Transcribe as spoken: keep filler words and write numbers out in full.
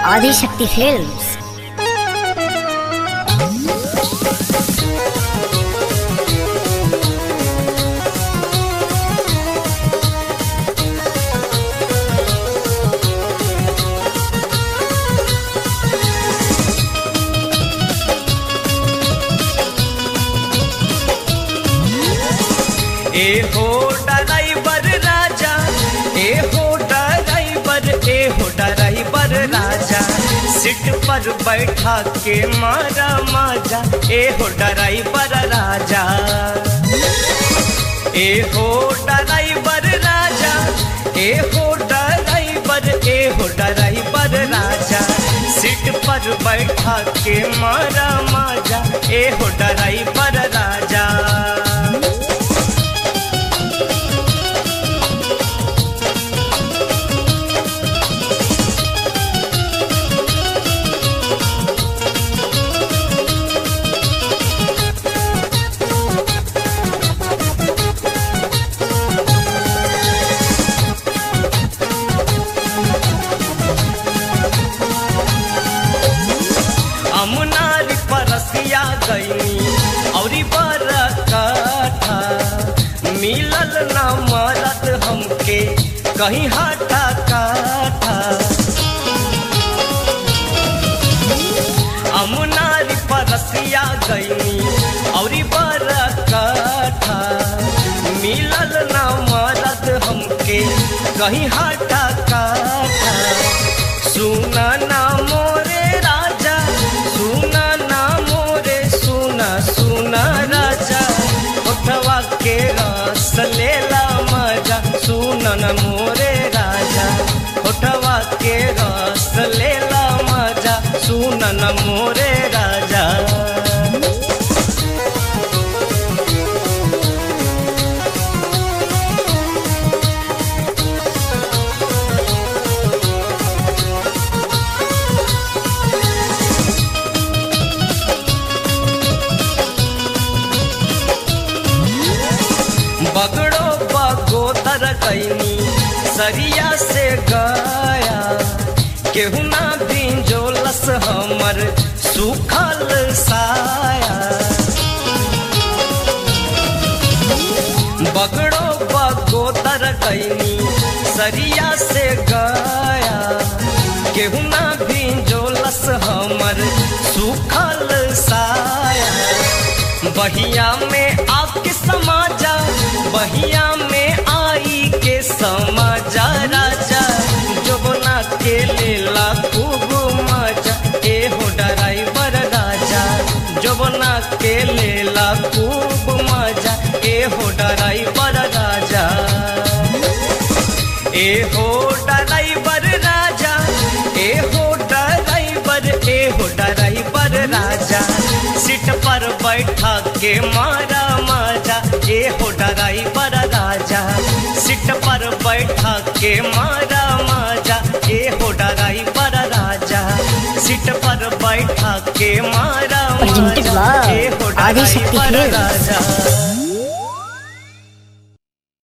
Adishakti films. ए हो driver राजा, ए हो driver, ए हो ड्राइवर राजा, सीट पर बैठा के मारा माजा, ए हो ड्राइवर राजा। ए हो ड्राइवर राजा, ए हो ड्राइवर, ए हो ड्राइवर राजा, सीट पर बैठा के मारा माजा, ए हो ड्राइवर राजा। अमुनारी परसिया गईनी औरी बरकाठा, मिलल ना मरद हमके कहीं हाथा काठा। अमुनारी परसिया गईनी औरी बरकाठा, मिलल ना मरद हमके कहीं हाथा काठा। सुना ना मोरे राजा, सुना ना मोरे, सुना सुना राजा, उठवा के रस लेला मजा, सुना ना मोरे राजा, उठवा के रस लेला मजा, सुना ना मोरे राजा। बगड़ो बगोदर गईनी सरिया से गया, केहू ना भिंजोलस हमर सूखल साया। बगड़ो बगोदर गईनी सरिया से गया, केहू ना भिंजोलस हमर सूखल साया। बहिया में आके समाजा, बहिया में आई के समाजा राजा, जोबना के लेला खूब मजा, ए हो ड्राइवर राजा, जोबना के लेला खूब मजा, ए हो ड्राइवर राजा। ए हो ड्राइवर राजा, ए हो ड्राइवर, ए हो ड्राइवर राजा, सीट पर बैठा के मारा माजा, ए हो ड्राइवर राजा, सीट पर बैठा के मारा माजा, ए हो ड्राइवर राजा, सीट पर बैठा के मारा माजा, ए हो ड्राइवर राजा।